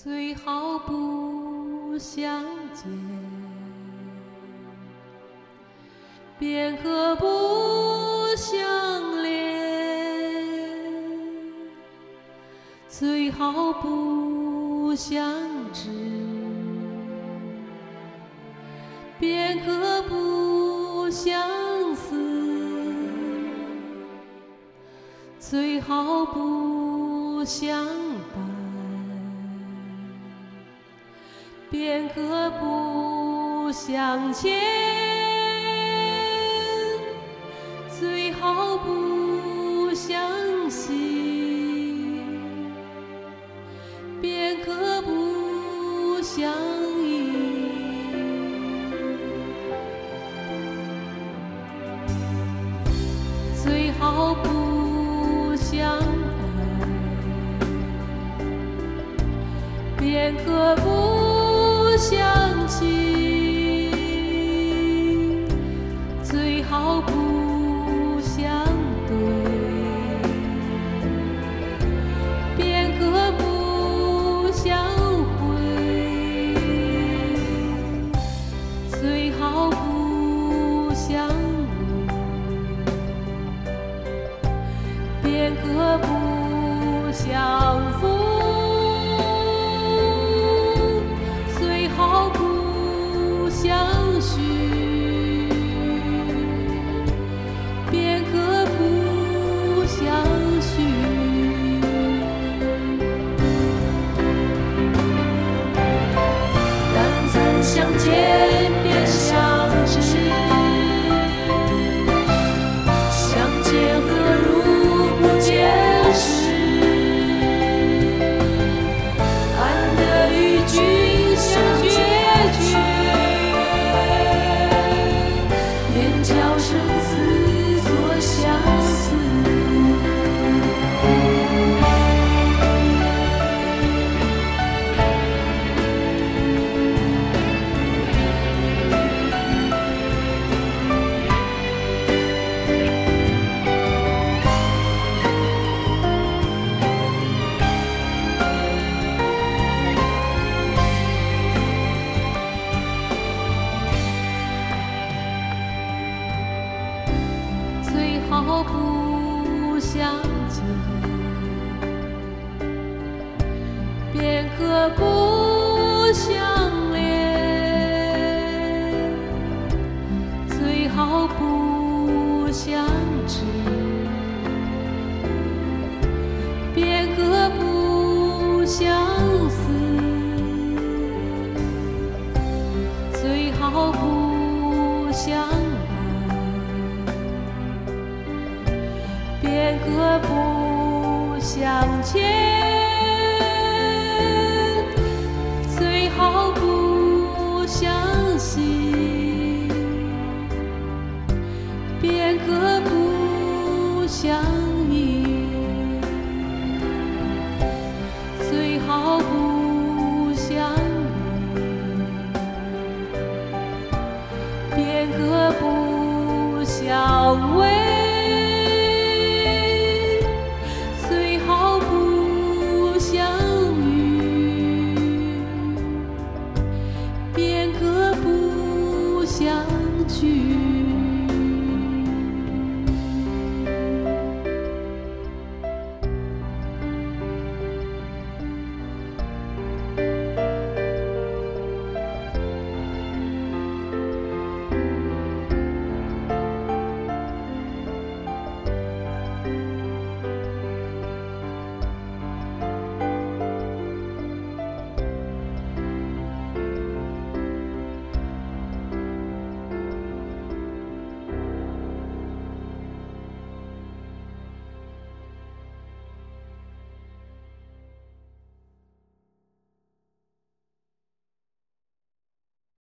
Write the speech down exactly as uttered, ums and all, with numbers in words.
最好不相见，便可不相恋，最好不相知，便可不相思，最好不相伴，便可不相欠，最好不相惜，便可不相依。最好不相爱，便可不相弃，最好不相对，便可不相会，最好不相违，便可不相负。好不相许，便可不相许。但曾相见便相知，相见何如不见时。安得与君相决绝，便教生死作相思。最好不相见，便可不相恋，最好不相知，便可不相思，最好不相便可不相欠，最好不相惜，便可不相依，最好不